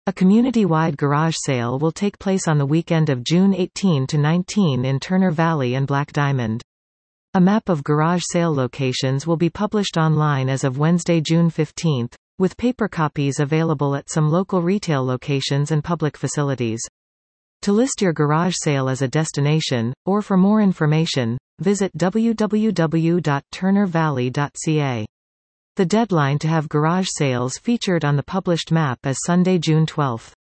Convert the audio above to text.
A community-wide garage sale will take place on the weekend of June 18 to 19 in Turner Valley and Black Diamond. A map of garage sale locations will be published online as of Wednesday, June 15, with paper copies available at some local retail locations and public facilities. To list your garage sale as a destination, or for more information, visit www.turnervalley.ca. The deadline to have garage sales featured on the published map is Sunday, June 12.